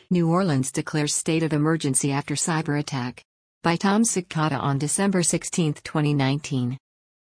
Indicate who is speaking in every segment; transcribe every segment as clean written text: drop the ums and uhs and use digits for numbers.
Speaker 1: New Orleans declares state of emergency after cyber attack. By Tom Cicada on December 16, 2019.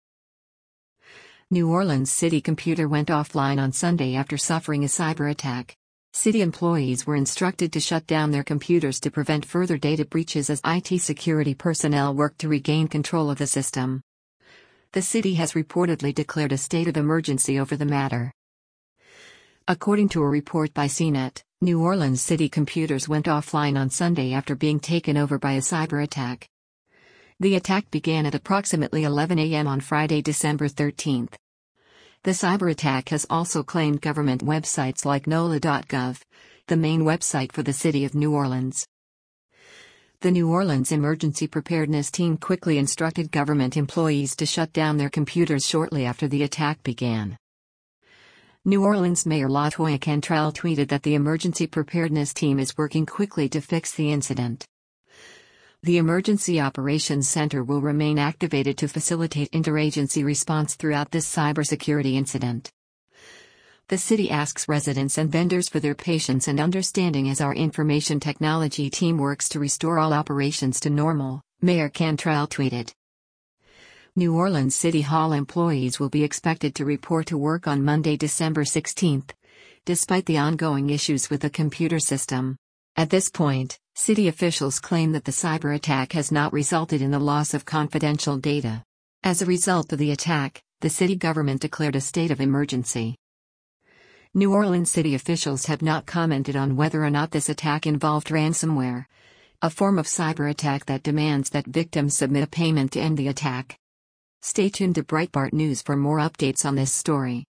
Speaker 1: New Orleans City computer went offline on Sunday after suffering a cyber attack. City employees were instructed to shut down their computers to prevent further data breaches as IT security personnel worked to regain control of the system. The city has reportedly declared a state of emergency over the matter. According to a report by CNET, New Orleans City computers went offline on Sunday after being taken over by a cyber attack. The attack began at approximately 11 a.m. on Friday, December 13. The cyber attack has also claimed government websites like NOLA.gov, the main website for the city of New Orleans. The New Orleans Emergency Preparedness Team quickly instructed government employees to shut down their computers shortly after the attack began. New Orleans Mayor LaToya Cantrell tweeted that the emergency preparedness team is working quickly to fix the incident. The Emergency Operations Center will remain activated to facilitate interagency response throughout this cybersecurity incident. The city asks residents and vendors for their patience and understanding as our information technology team works to restore all operations to normal, Mayor Cantrell tweeted. New Orleans City Hall employees will be expected to report to work on Monday, December 16, despite the ongoing issues with the computer system. At this point, city officials claim that the cyber attack has not resulted in the loss of confidential data. As a result of the attack, the city government declared a state of emergency. New Orleans city officials have not commented on whether or not this attack involved ransomware, a form of cyber attack that demands that victims submit a payment to end the attack. Stay tuned to Breitbart News for more updates on this story.